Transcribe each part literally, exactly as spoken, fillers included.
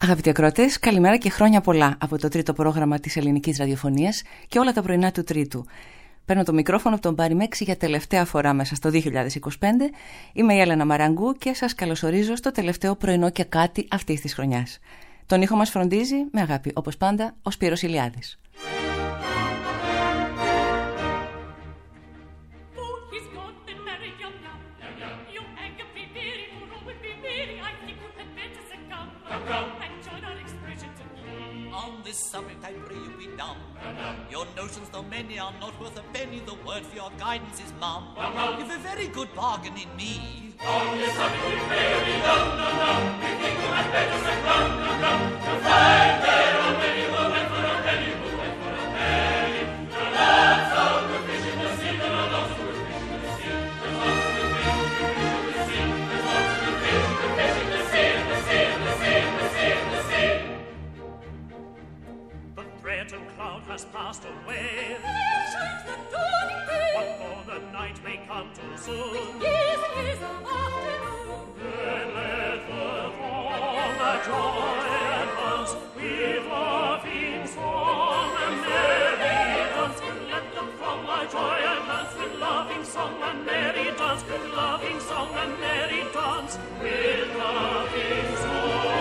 Αγαπητοί ακροατές, καλημέρα και χρόνια πολλά από το τρίτο πρόγραμμα της ελληνικής ραδιοφωνίας και όλα τα πρωινά του Τρίτου. Παίρνω το μικρόφωνο από τον Πάρη Μέξη για τελευταία φορά μέσα στο δύο χιλιάδες είκοσι πέντε. Είμαι η Έλενα Μαραγκού και σας καλωσορίζω στο τελευταίο πρωινό και κάτι αυτής της χρονιάς. Τον ήχο μας φροντίζει με αγάπη, όπως πάντα, ο Σπύρος Ηλιάδης. Subject, I pray you be dumb. Your notions, though many, are not worth a penny. The word for your guidance is mum. You've a very good bargain in me. On this subject, we pray you be dumb, dumb, dumb. We think you had better say dumb, dumb, dumb. You'll find there are many who went for a penny, who went for a penny. The lads out with fish in the sea, there are lots with fish in the sea. There's lots with fish, with fish in the sea. There's lots with fish, with fish in the sea, in the sea, in the sea, in the sea, in the sea. Threatened cloud has passed away. There shines the dawning day. What for the night may come too soon. Years and years of afternoon. Then let the dawn the joy advance with laughing song and merry dance. Let them from my joy advance with laughing song and merry dance. With laughing song and merry dance. With laughing song.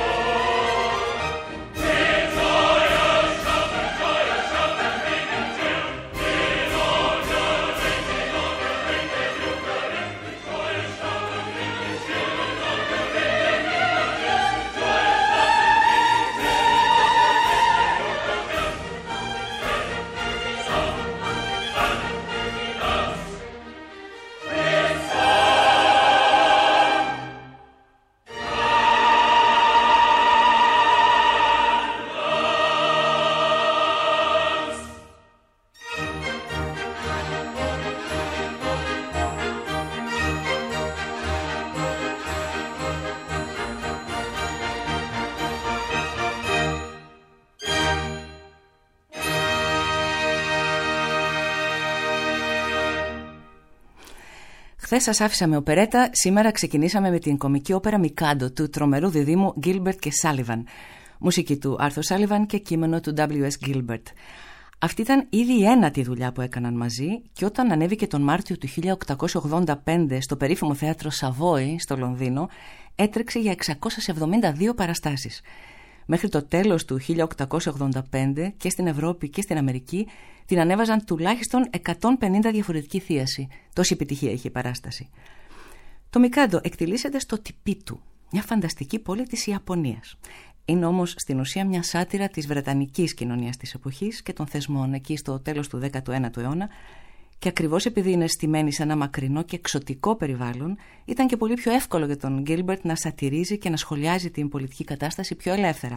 Χθες σας άφησα με οπερέτα, σήμερα ξεκινήσαμε με την κομική όπερα Μικάντο του τρομερού διδύμου Gilbert και Sullivan. Μουσική του Arthur Sullivan και κείμενο του ντάμπλιου ες Gilbert. Αυτή ήταν ήδη η ένατη δουλειά που έκαναν μαζί και όταν ανέβηκε τον Μάρτιο του χίλια οκτακόσια ογδόντα πέντε στο περίφημο θέατρο Σαβόη στο Λονδίνο, έτρεξε για εξακόσιες εβδομήντα δύο παραστάσεις. Μέχρι το τέλος του χίλια οκτακόσια ογδόντα πέντε και στην Ευρώπη και στην Αμερική την ανέβαζαν τουλάχιστον εκατόν πενήντα διαφορετική θίαση. Τόση επιτυχία είχε η παράσταση. Το Μικάντο εκτιλήσεται στο Τιπίτου, μια φανταστική πόλη της Ιαπωνίας. Είναι όμως στην ουσία μια σάτυρα της βρετανικής κοινωνίας της εποχής και των θεσμών εκεί στο τέλος του δέκατου ένατου αιώνα. Και ακριβώς επειδή είναι στημένη σε ένα μακρινό και εξωτικό περιβάλλον, ήταν και πολύ πιο εύκολο για τον Γκίλμπερτ να σατυρίζει και να σχολιάζει την πολιτική κατάσταση πιο ελεύθερα.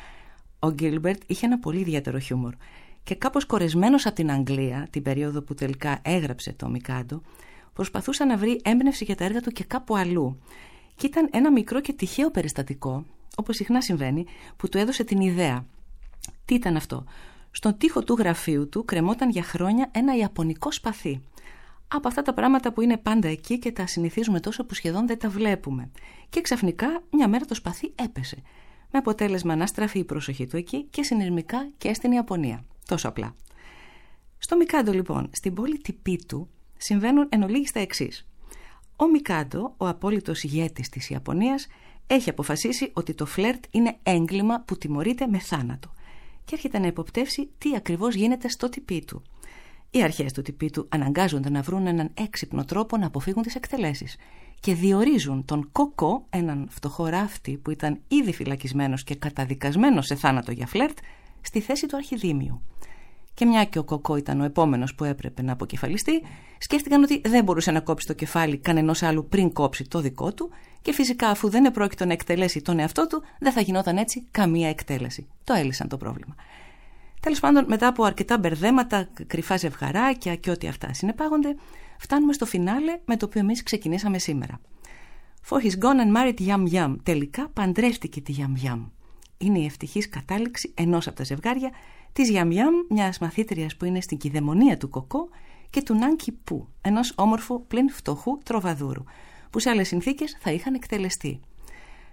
Ο Γκίλμπερτ είχε ένα πολύ ιδιαίτερο χιούμορ και κάπως κορεσμένος από την Αγγλία, την περίοδο που τελικά έγραψε το Μικάντο, προσπαθούσε να βρει έμπνευση για τα έργα του και κάπου αλλού. Και ήταν ένα μικρό και τυχαίο περιστατικό, όπως συχνά συμβαίνει, που του έδωσε την ιδέα. Τι ήταν αυτό? Στον τοίχο του γραφείου του κρεμόταν για χρόνια ένα ιαπωνικό σπαθί. Από αυτά τα πράγματα που είναι πάντα εκεί και τα συνηθίζουμε τόσο που σχεδόν δεν τα βλέπουμε. Και ξαφνικά μια μέρα το σπαθί έπεσε. Με αποτέλεσμα να στραφεί η προσοχή του εκεί και συνειρμικά και στην Ιαπωνία. Τόσο απλά. Στο Μικάντο λοιπόν, στην πόλη Τιπίτου, συμβαίνουν εν ολίγης τα εξής. Ο Μικάντο, ο απόλυτος ηγέτης της Ιαπωνίας, έχει αποφασίσει ότι το φλερτ είναι έγκλημα που τιμωρείται με θάνατο. Και έρχεται να υποπτεύσει τι ακριβώς γίνεται στο Τιπίτου. Οι αρχές του Τιπίτου αναγκάζονται να βρουν έναν έξυπνο τρόπο να αποφύγουν τις εκτελέσεις και διορίζουν τον Κοκό, έναν φτωχό ράφτη που ήταν ήδη φυλακισμένος και καταδικασμένος σε θάνατο για φλερτ, στη θέση του αρχιδήμιου. Και μια και ο Κοκό ήταν ο επόμενος που έπρεπε να αποκεφαλιστεί, σκέφτηκαν ότι δεν μπορούσε να κόψει το κεφάλι κανενός άλλου πριν κόψει το δικό του, και φυσικά αφού δεν επρόκειτο να εκτελέσει τον εαυτό του, δεν θα γινόταν έτσι καμία εκτέλεση. Το έλυσαν το πρόβλημα. Τέλος πάντων, μετά από αρκετά μπερδέματα, κρυφά ζευγαράκια και ό,τι αυτά συνεπάγονται, φτάνουμε στο φινάλε με το οποίο εμείς ξεκινήσαμε σήμερα. For he's gone and married Yam Yam. Τελικά παντρεύτηκε τη Yam Yam. Είναι η ευτυχής κατάληξη ενός από τα ζευγάρια, της Yam Yam, μιας μαθήτριας που είναι στην κυδαιμονία του Κοκό, και του Νάνκι Πού, ενός όμορφου πλην φτωχού τροβαδούρου, που σε άλλες συνθήκες θα είχαν εκτελεστεί.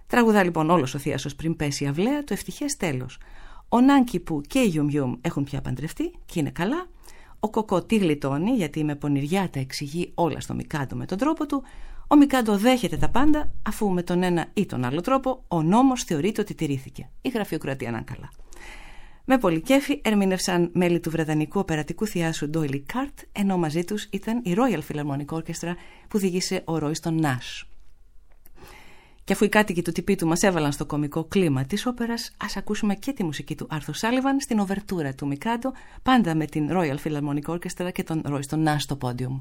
Τραγουδά λοιπόν όλος ο θίασος πριν πέσει η αυλαία το ευτυχές τέλος. Ο Νάνκι που και η Γιουμ Γιουμ έχουν πια παντρευτεί και είναι καλά. Ο Κοκό τη γλιτώνει γιατί με πονηριά τα εξηγεί όλα στο Μικάντο με τον τρόπο του. Ο Μικάντο δέχεται τα πάντα αφού με τον ένα ή τον άλλο τρόπο ο νόμος θεωρείται ότι τηρήθηκε. Η γραφειοκρατία να είναι καλά. Με πολύ κέφι ερμήνευσαν μέλη του βρετανικού οπερατικού θιάσου Doyle Cart, ενώ μαζί τους ήταν η Royal Philharmonic Orchestra που διηγήσε ο Royston Nash. Και αφού οι κάτοικοι του τυπίτου μας έβαλαν στο κωμικό κλίμα της όπερας, ας ακούσουμε και τη μουσική του Arthur Sullivan στην οβερτούρα του Μικάντο, πάντα με την Royal Philharmonic Orchestra και τον Royston Nash στο πόντιουμ.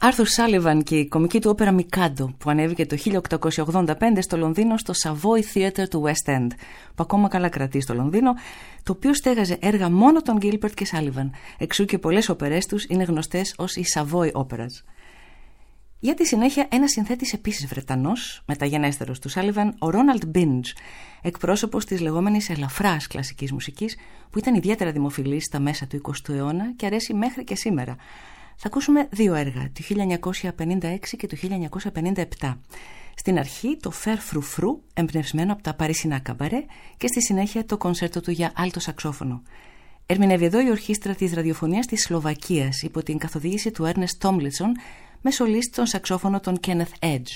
Άρθουρ Σάλιβαν και η κομική του όπερα Μικάντο, που ανέβηκε το χίλια οκτακόσια ογδόντα πέντε στο Λονδίνο στο Savoy Theatre του West End, που ακόμα καλά κρατεί στο Λονδίνο, το οποίο στέγαζε έργα μόνο των Gilbert και Σάλιβαν, εξού και πολλές όπερές τους είναι γνωστές ως οι Savoy Operas. Για τη συνέχεια, ένας συνθέτης επίσης Βρετανός, μεταγενέστερος του Σάλιβαν, ο Ρόναλντ Μπίντζ, εκπρόσωπος της λεγόμενης ελαφράς κλασικής μουσικής, που ήταν ιδιαίτερα δημοφιλής στα μέσα του εικοστού αιώνα και αρέσει μέχρι και σήμερα. Θα ακούσουμε δύο έργα, του χίλια εννιακόσια πενήντα έξι και του χίλια εννιακόσια πενήντα επτά. Στην αρχή το Φερ Φρουφρού, εμπνευσμένο από τα Παρισινά καμπαρέ, και στη συνέχεια το κονσέρτο του για άλτο σαξόφωνο. Ερμηνεύει εδώ η ορχήστρα της ραδιοφωνίας της Σλοβακίας υπό την καθοδήγηση του Έρνεστ Τόμλιτσον, με σολίστ τον σαξόφωνο τον Κένεθ Έντζ.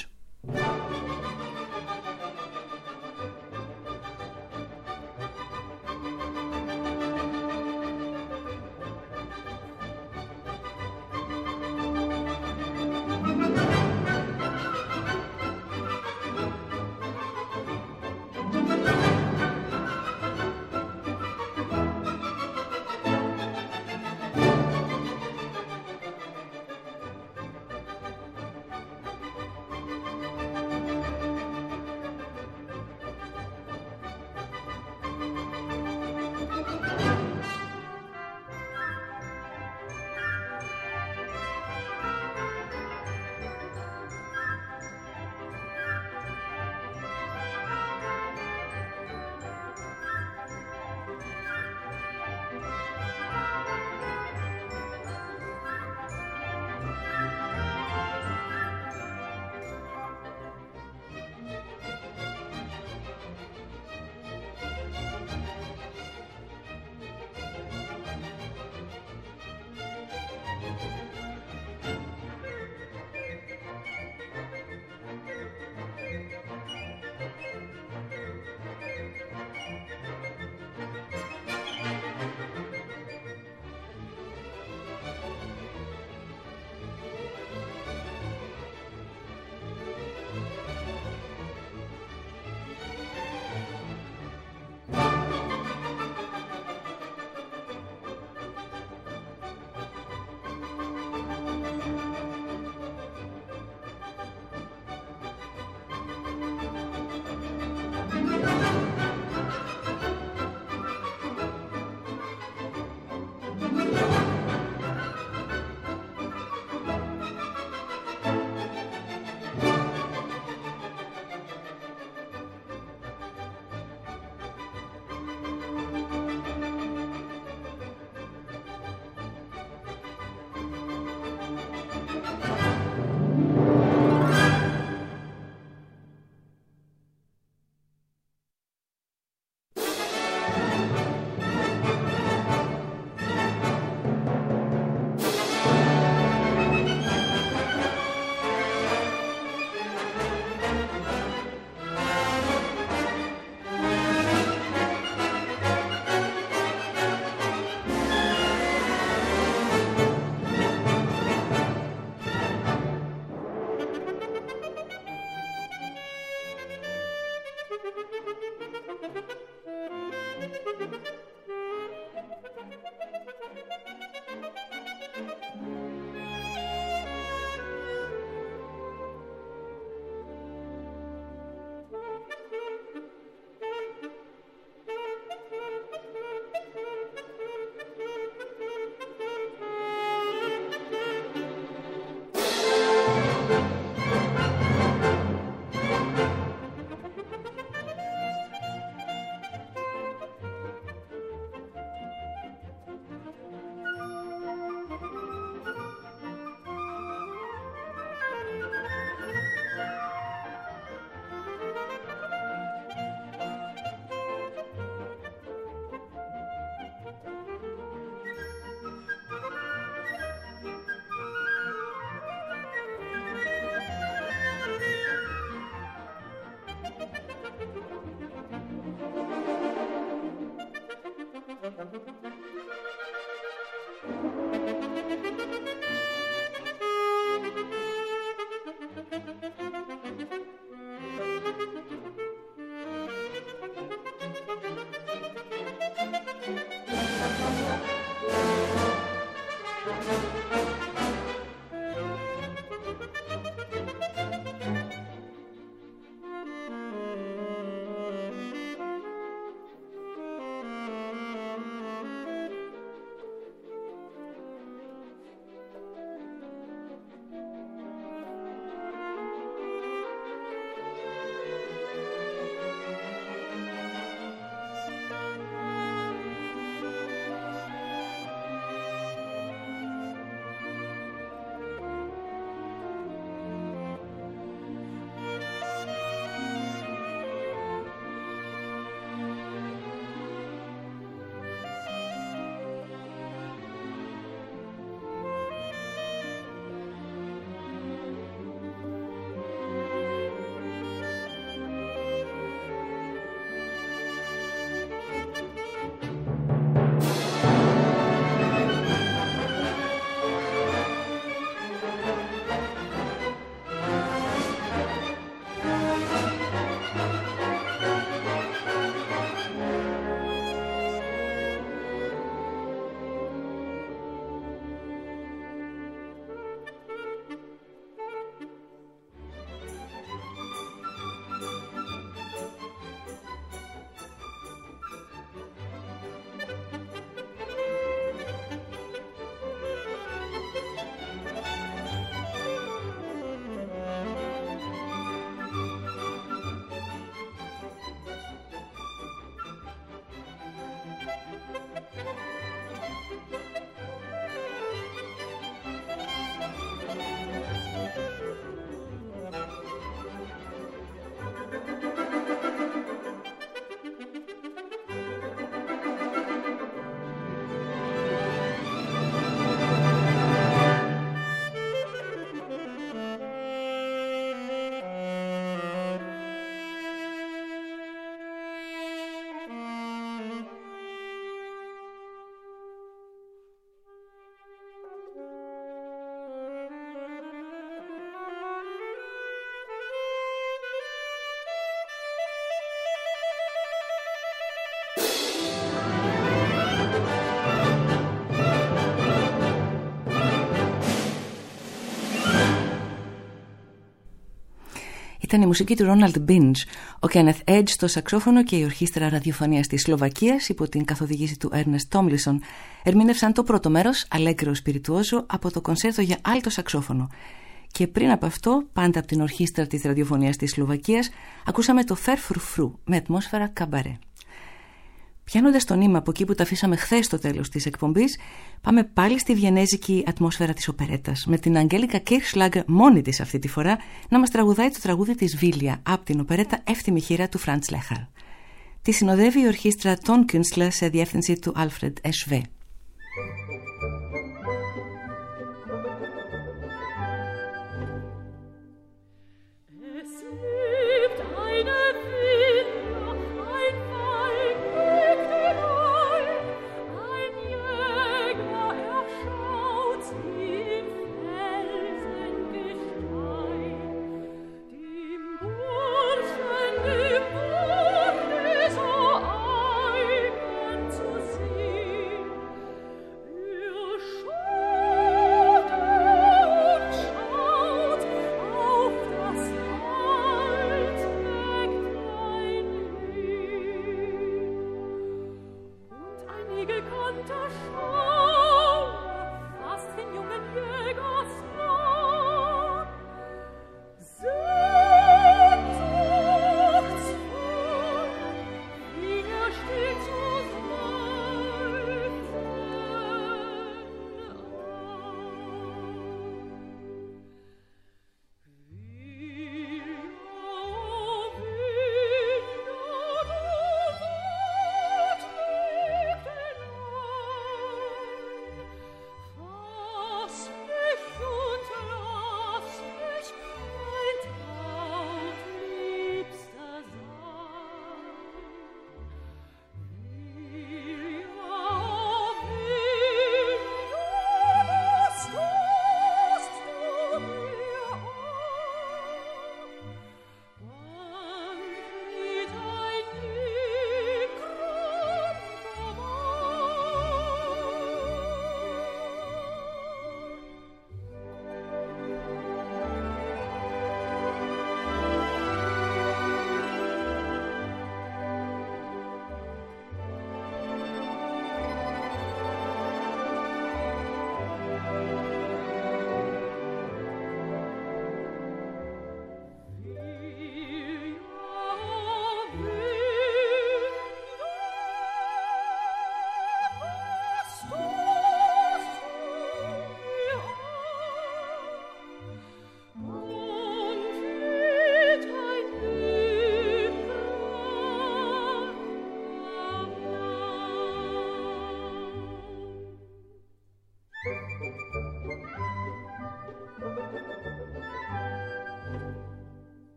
Ήταν η μουσική του Ronald Binge, ο Kenneth Edge στο σαξόφωνο και η Ορχήστρα Ραδιοφωνίας της Σλοβακίας υπό την καθοδήγηση του Ernest Tomlinson ερμήνευσαν το πρώτο μέρος, Allegro Spirituoso, από το κονσέρτο για άλτο σαξόφωνο. Και πριν από αυτό, πάντα από την Ορχήστρα της Ραδιοφωνίας της Σλοβακίας, ακούσαμε το Φερφρουφρού με ατμόσφαιρα καμπαρέ. Πιάνοντας το νήμα από εκεί που τα αφήσαμε χθες στο τέλος της εκπομπής, πάμε πάλι στη βιενέζικη ατμόσφαιρα της οπερέτας, με την Αγγέλικα Kirchschlager μόνη της αυτή τη φορά να μας τραγουδάει το τραγούδι της Βίλια από την οπερέτα Εύθυμη χείρα του Franz Lehár. Τη συνοδεύει η ορχήστρα Tonkünstler σε διεύθυνση του Alfred Eschwe.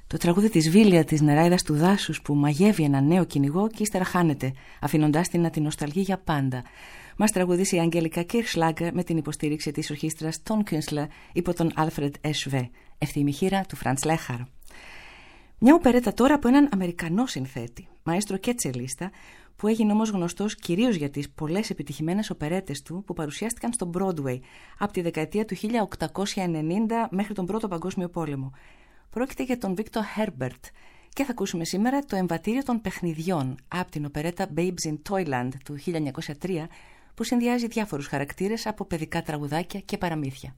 Το τραγούδι της Βίλια της Νεράιδας του Δάσους που μαγεύει ένα νέο κυνηγό και ύστερα χάνεται, αφήνοντάς την να την νοσταλγεί για πάντα. Μας τραγουδήσει η Αγγέλικα Κίρσλάγκερ με την υποστήριξη της ορχήστρας Τον Künstler υπό τον Άλφρεντ Εσβέ, ευθύμη χείρα του Φραντς Λέχαρ. Μια οπερέτα τώρα από έναν Αμερικανό συνθέτη, μαέστρο και τσελίστα, που έγινε όμως γνωστός κυρίως για τις πολλές επιτυχημένες οπερέτες του που παρουσιάστηκαν στο Broadway από τη δεκαετία του χίλια οκτακόσια ενενήντα μέχρι τον Πρώτο Παγκόσμιο Πόλεμο. Πρόκειται για τον Βίκτορ Χέρμπερτ και θα ακούσουμε σήμερα το εμβατήριο των παιχνιδιών από την οπερέτα Babes in Toyland του χίλια εννιακόσια τρία, που συνδυάζει διάφορους χαρακτήρες από παιδικά τραγουδάκια και παραμύθια.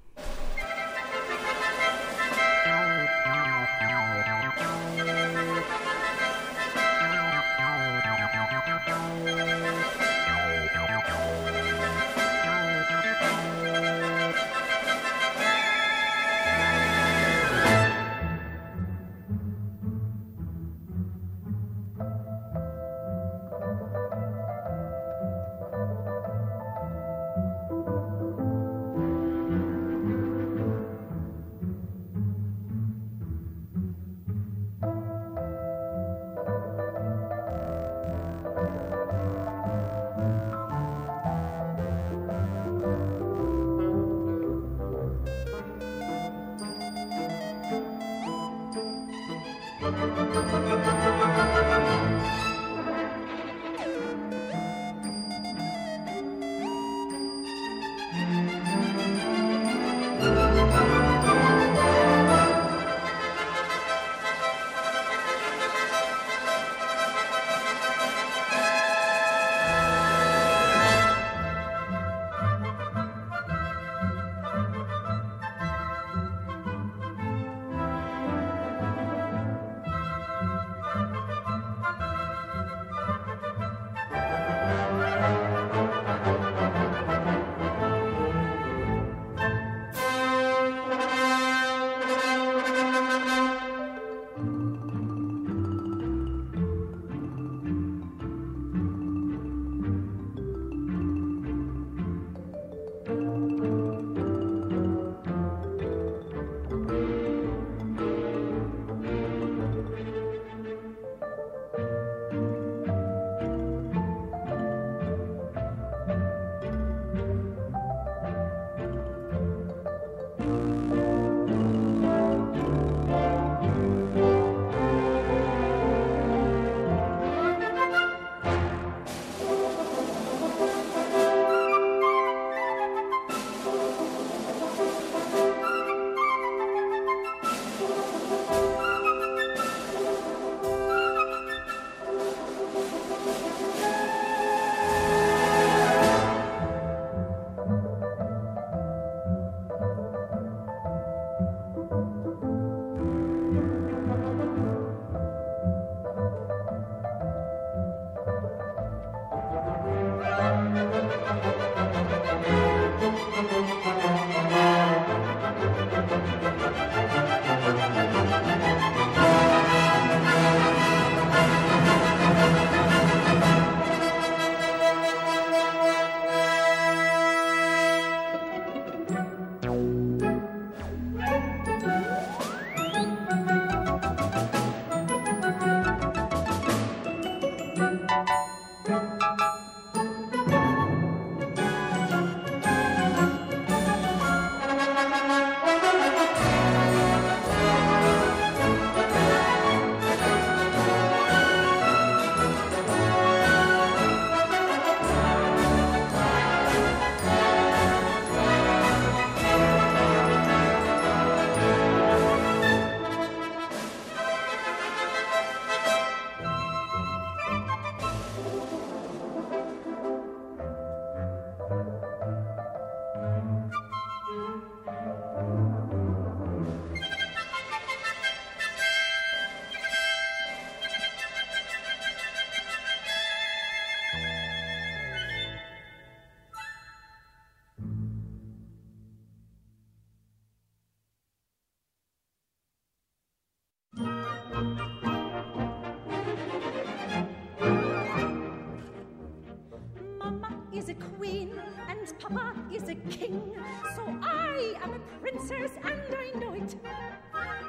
is a queen and Papa is a king, so I am a princess and I know it. But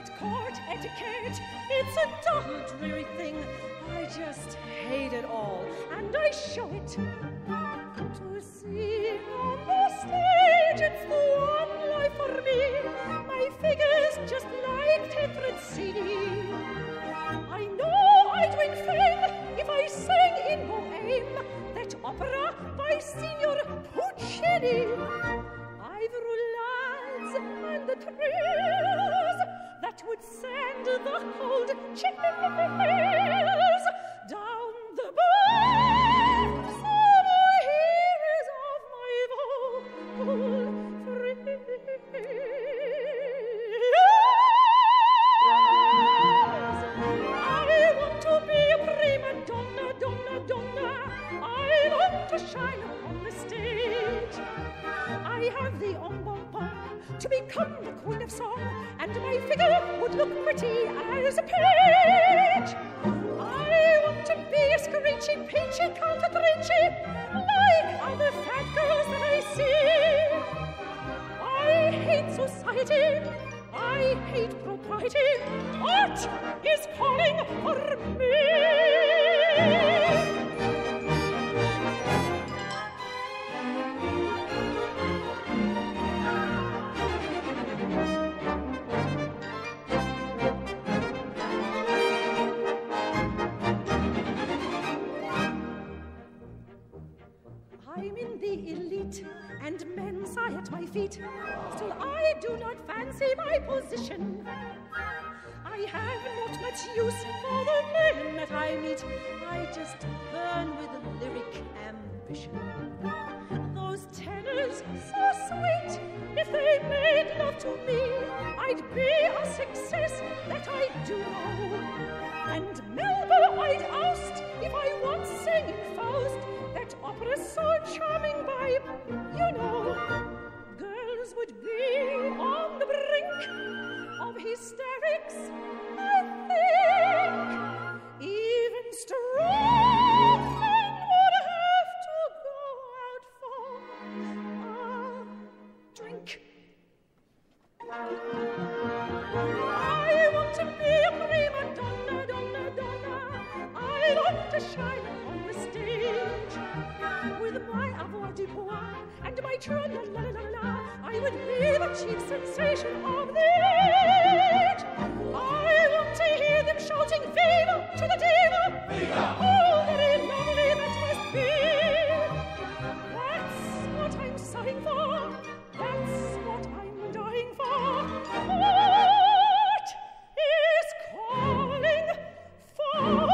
that court etiquette. It's a dull, dreary thing. I just hate it all, and I show it. To sing on the stage, it's the one life for me. My figure's just like tethered C D. I know I'd win fame if I sang in Bohème, that opera by Signor Puccini. I've roulades and the trills that would send the cold chills down the backs of the hairs of my vocal frills. I want to be a prima donna, donna, donna. I want to shine on the stage. I have the embonpoint to become the queen of song, and my figure would look pretty as a page. I want to be a screechy, peachy calcatrice, like other fat girls that I see. I hate society, I hate propriety. Art is calling for me. I'm in the elite, and men sigh at my feet. Still, I do not fancy my position. I have not much use for the men that I meet. I just burn with lyric ambition. Those tenors, so sweet, if they made love to me, I'd be a success, that I do know. And Melba I'd oust if I once sang in Faust, that opera's so charming by, you know. Girls would be on the brink of hysterics, I think. Even strong men would have to go out for a drink. I want to be a prima donna, donna, donna. I want to shine on the stage with my avoirdupois and my tra-la-la-la-la. I would be the chief sensation of the age. I want to hear them shouting "Viva" to the diva. Viva! Oh, very lovely that must be. That's what I'm sighing for. That's what I'm dying for. Art is calling for.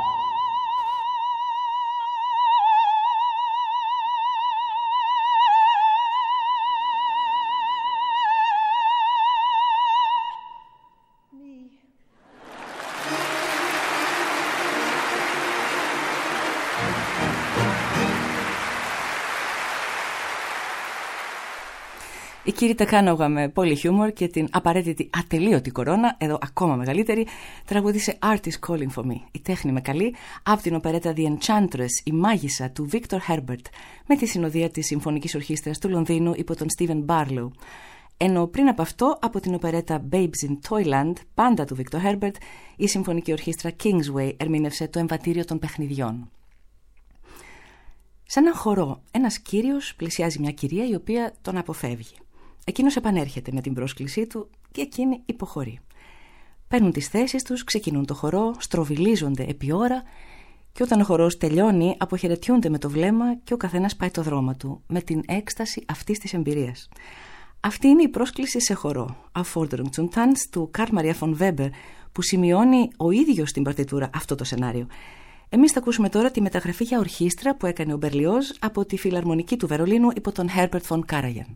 Η Κίρι Τακάνογα με πολύ χιούμορ και την απαραίτητη ατελείωτη κορώνα, εδώ ακόμα μεγαλύτερη, τραγούδισε Art is Calling for Me. Η τέχνη με καλεί, από την οπερέτα The Enchantress, η μάγισσα του Victor Herbert, με τη συνοδεία της Συμφωνικής Ορχήστρας του Λονδίνου υπό τον Stephen Barlow. Ενώ πριν από αυτό, από την οπερέτα Babes in Toyland, πάντα του Victor Herbert, η Συμφωνική Ορχήστρα Kingsway ερμήνευσε το εμβατήριο των παιχνιδιών. Σε έναν χορό, ένας κύριος πλησιάζει μια κυρία η οποία τον αποφεύγει. Εκείνος επανέρχεται με την πρόσκλησή του και εκείνη υποχωρεί. Παίρνουν τις θέσεις τους, ξεκινούν το χορό, στροβιλίζονται επί ώρα και όταν ο χορός τελειώνει αποχαιρετιούνται με το βλέμμα και ο καθένας πάει το δρόμο του με την έκσταση αυτής της εμπειρίας. Αυτή είναι η πρόσκληση σε χορό, Aufforderung zum Tanz του Karl Maria von Weber, που σημειώνει ο ίδιος στην παρτιτούρα αυτό το σενάριο. Εμείς θα ακούσουμε τώρα τη μεταγραφή για ορχήστρα που έκανε ο Μπερλιόζ από τη Φιλαρμονική του Βερολίνου υπό τον Herbert von Karajan.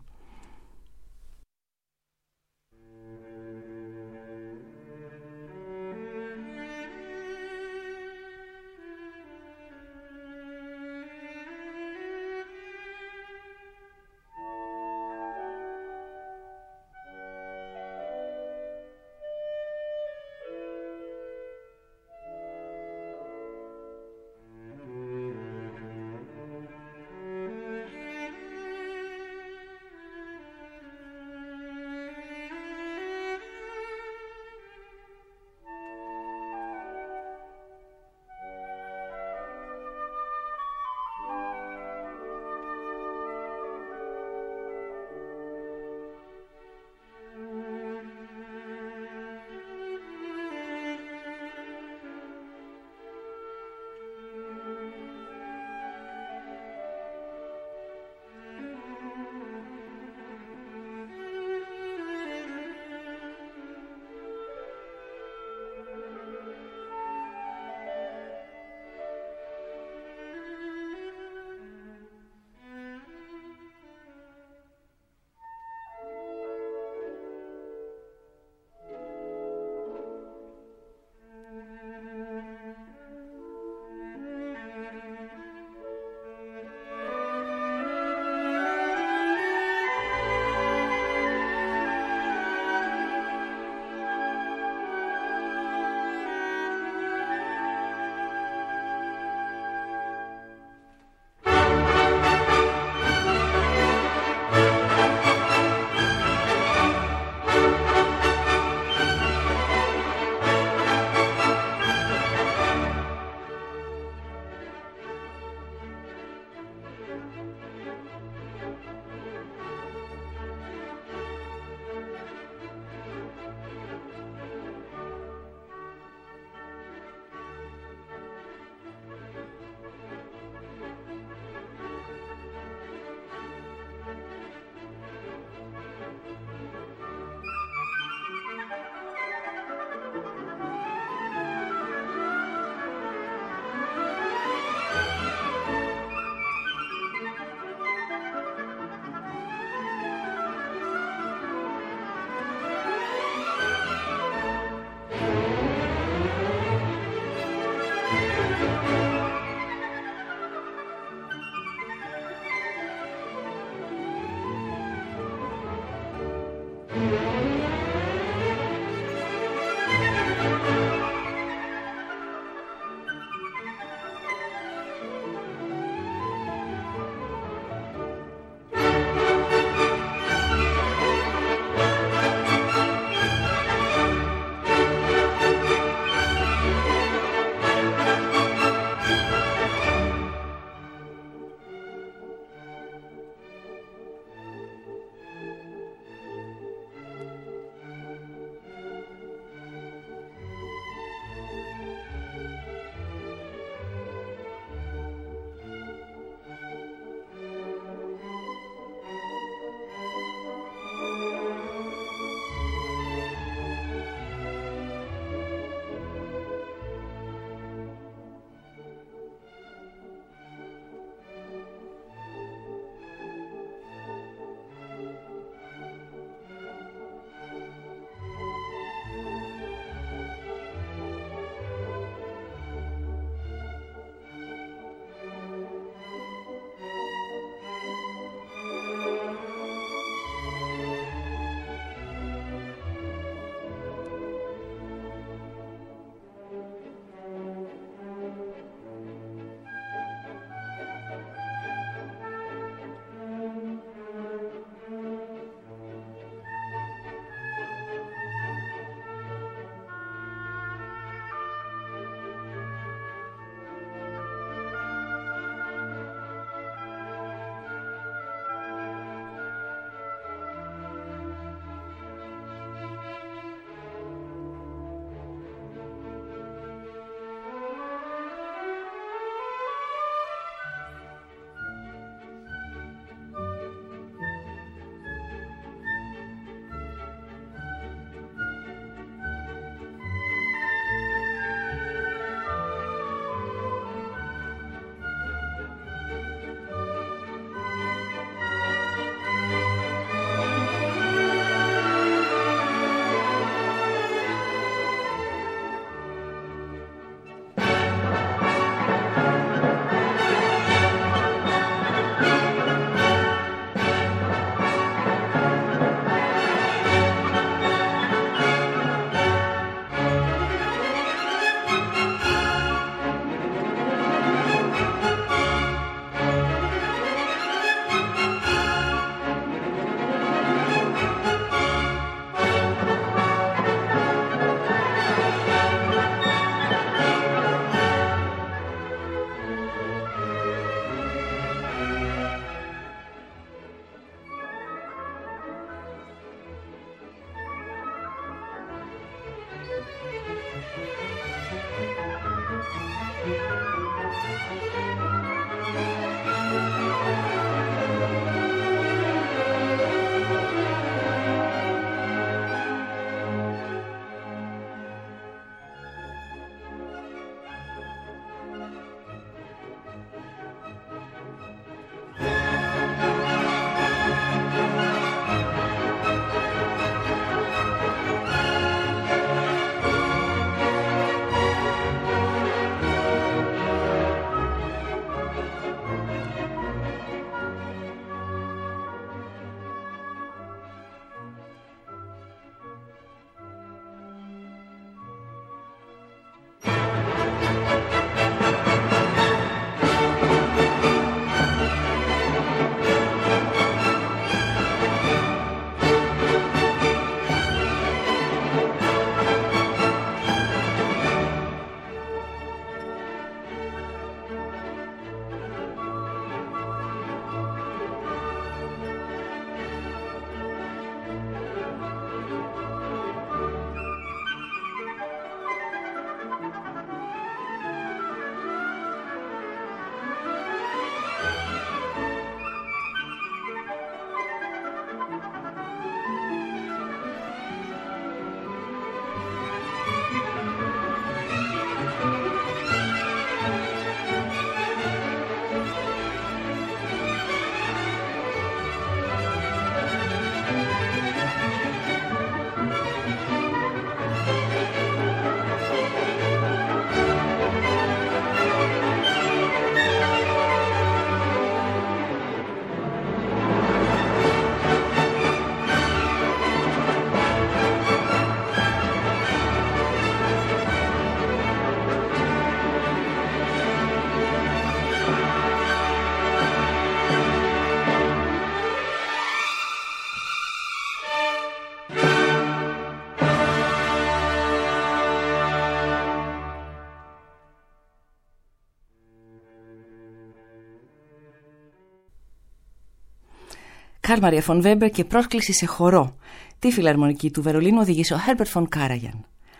Καρλ Μαρία φον Βέμπερ και πρόσκληση σε χορό. Τη φιλαρμονική του Βερολίνου οδήγησε ο Herbert von Karajan.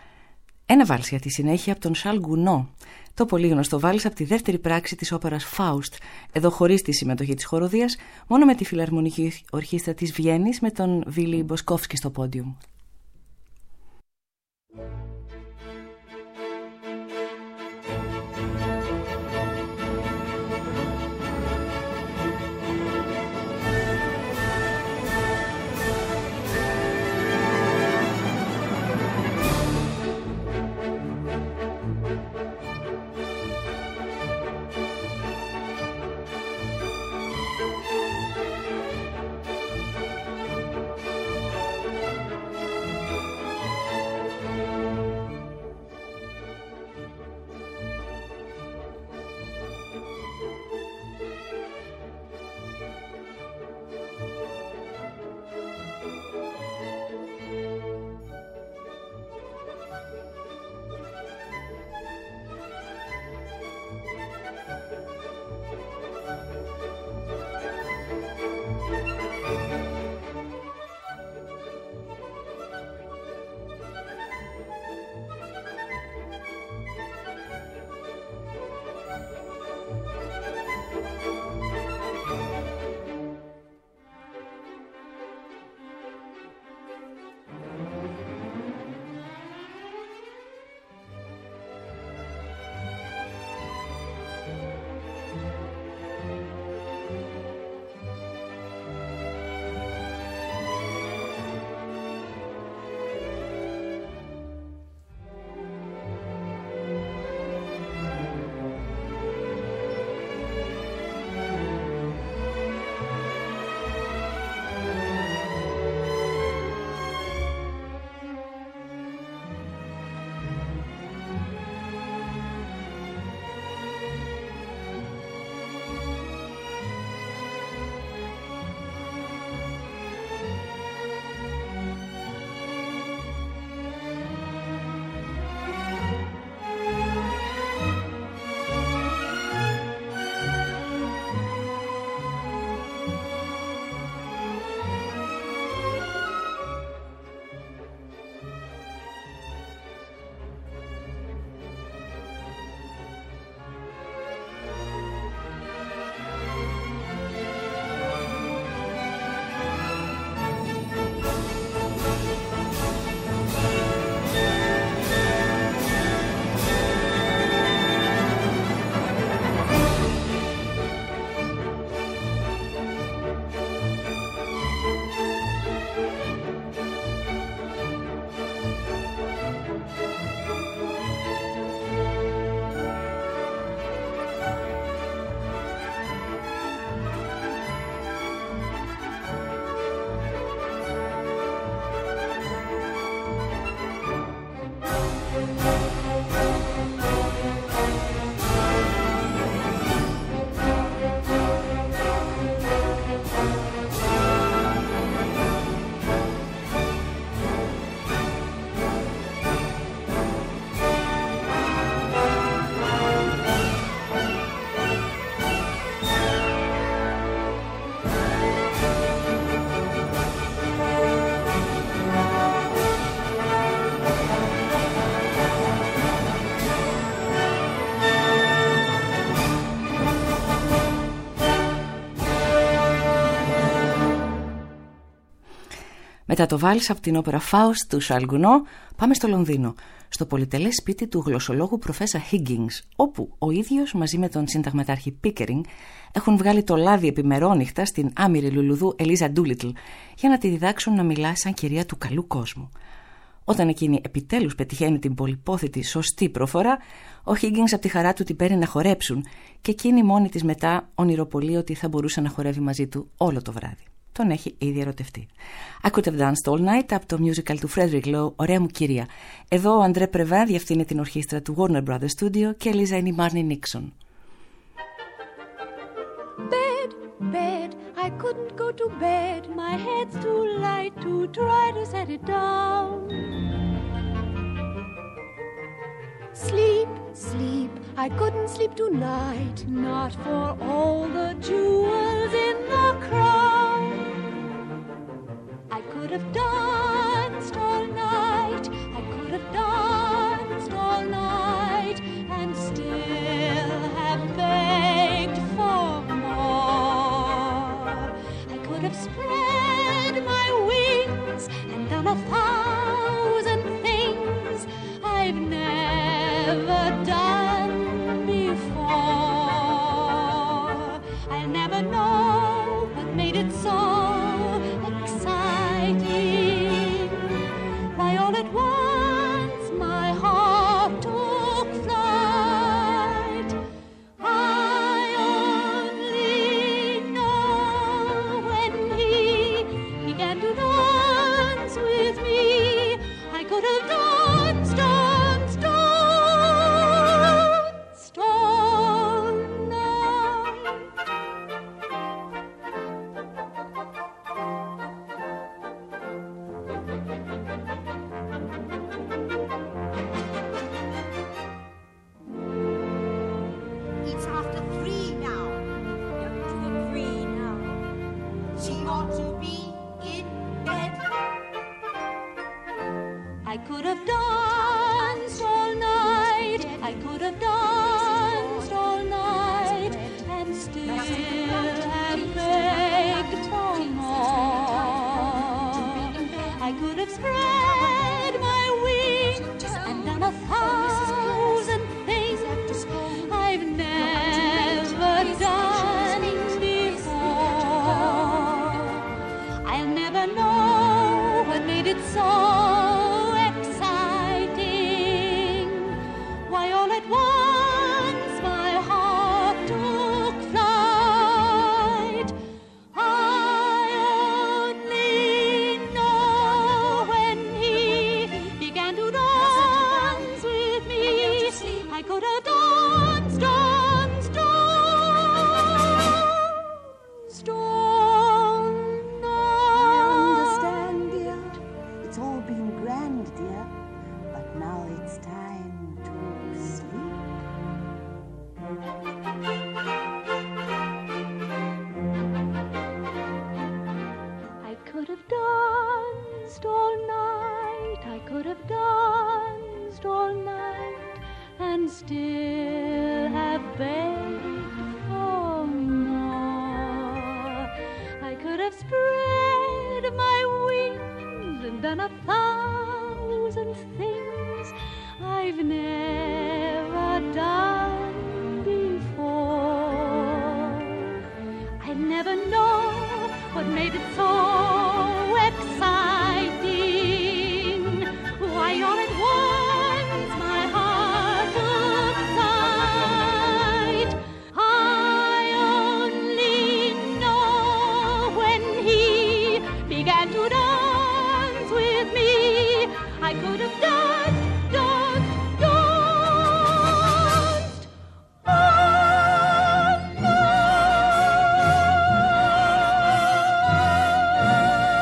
Ένα βάλς για τη συνέχεια από τον Charles Gounod, το πολύ γνωστό βάλς από τη δεύτερη πράξη της όπερας Faust, εδώ χωρίς τη συμμετοχή της χοροδίας, μόνο με τη φιλαρμονική ορχήστρα της Βιέννης με τον Βίλι Μποσκόφσκι στο πόντιουμ. Μετά το βάλς από την όπερα Faust του Charles Gounod, πάμε στο Λονδίνο, στο πολυτελές σπίτι του γλωσσολόγου προφέσσα Higgins, όπου ο ίδιος μαζί με τον συνταγματάρχη Pickering έχουν βγάλει το λάδι επιμερόνυχτα στην άμυρη λουλουδού Ελίζα Ντούλιτλ για να τη διδάξουν να μιλά σαν κυρία του καλού κόσμου. Όταν εκείνη επιτέλους πετυχαίνει την πολυπόθητη σωστή προφορά, ο Higgins από τη χαρά του την παίρνει να χορέψουν και εκείνη μόνη της μετά ονειροπολεί ότι θα μπορούσε να χορεύει μαζί του όλο το βράδυ. Τον έχει ήδη ερωτευτεί. I could have danced all night από το musical του Frederick Lowe, Ωραία μου κυρία. Εδώ ο Αντρέ Πρεβά διευθύνει την ορχήστρα του Warner Brothers Studio και η Ελίζα είναι η Μάρνι Νίξον. Bed, bed, I couldn't go to bed. My head's too light to try to set it down. Sleep, sleep, I couldn't sleep tonight. Not for all the jewels in the crown. I could have danced all night. I could have danced all night and still have begged for more. I could have spread my wings and done a thousand things I've never done before. I'll never know what made it so exciting. Why all at once my heart took flight. I only know when he began to dance with me, I could have danced, danced, danced all night. It's after three now. Don't you agree now? She ought to be in bed. I could have danced all night. I could have danced all night and still have begged for more. I could have spread my wings and done a thousand things I've never done before. I'll never know what made it so exciting. Why all at once my heart took flight. I only know when he began to dance with me, I could have danced, danced, danced all night. I understand, dear. It's all been grand, dear. But now it's time to sleep. I could have danced all night, I could have danced all night and still have begged for more. I could have spread my wings and done a thousand things I've never done before. I'd never know what made it so exciting. Why all at once my heart took flight. I only know when he began to dance with me, I could have danced, danced, danced all night.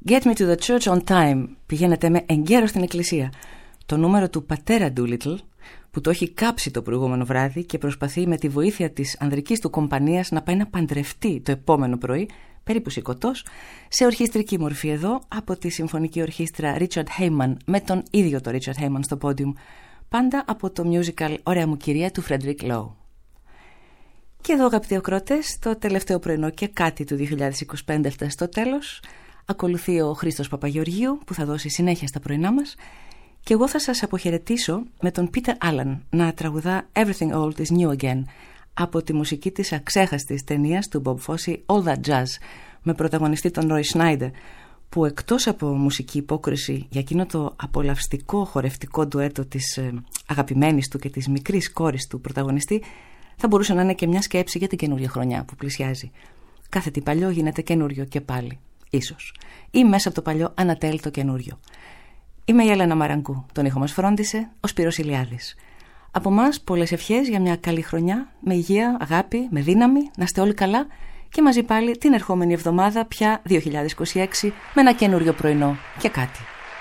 Get me to the church on time. Πηγαίνετε με εγκαίρος στην εκκλησία. Το νούμερο του πατέρα Doolittle, που το έχει κάψει το προηγούμενο βράδυ και προσπαθεί με τη βοήθεια της ανδρικής του κομπανίας να πάει να παντρευτεί το επόμενο πρωί, περίπου σηκωτός, σε ορχιστρική μορφή εδώ από τη Συμφωνική Ορχήστρα Richard Heyman, με τον ίδιο το Richard Heyman στο πόντιουμ, πάντα από το musical «Ωραία μου κυρία» του Frederick Lowe. Και εδώ, αγαπητοί ακροατές, το τελευταίο πρωινό και κάτι του δύο χιλιάδες είκοσι πέντε έφτασε στο τέλος. Ακολουθεί ο Χρήστος Παπαγεωργίου που θα δώσει συνέχεια στα πρωινά μας. Και εγώ θα σας αποχαιρετήσω με τον Peter Allen να τραγουδά Everything Old is New Again από τη μουσική της αξέχαστης ταινίας του Bob Fosse All That Jazz, με πρωταγωνιστή τον Roy Schneider, που εκτός από μουσική υπόκριση για εκείνο το απολαυστικό χορευτικό ντουέτο της ε, αγαπημένης του και της μικρής κόρης του πρωταγωνιστή, θα μπορούσε να είναι και μια σκέψη για την καινούργια χρονιά που πλησιάζει. Κάθε τι παλιό γίνεται καινούριο και πάλι, ίσως. Ή μέσα από το παλιό ανατέλει το καινούριο. Είμαι η Έλενα Μαραγκού. Τον ήχο μας φρόντισε ο Σπύρος Ηλιάδης. Από μας πολλές ευχές για μια καλή χρονιά, με υγεία, αγάπη, με δύναμη, να είστε όλοι καλά και μαζί πάλι την ερχόμενη εβδομάδα, πια δύο χιλιάδες είκοσι έξι, με ένα καινούριο πρωινό και κάτι.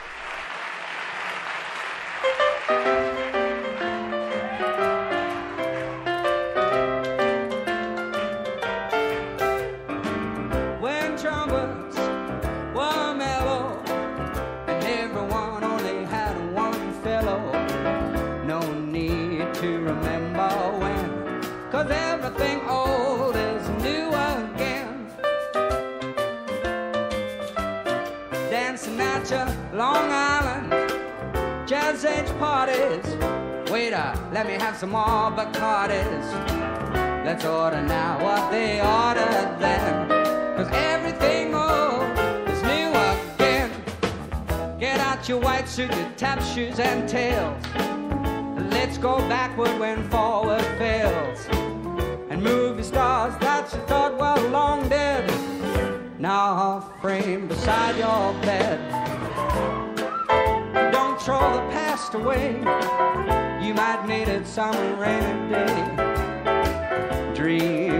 Let me have some more Bacardis. Let's order now what they ordered then, 'cause everything old is new again. Get out your white suit, your tap shoes and tails. Let's go backward when forward fails. And movie stars that you thought were long dead now are framed beside your bed. Don't throw the past away. You might need it some rainy day. Dream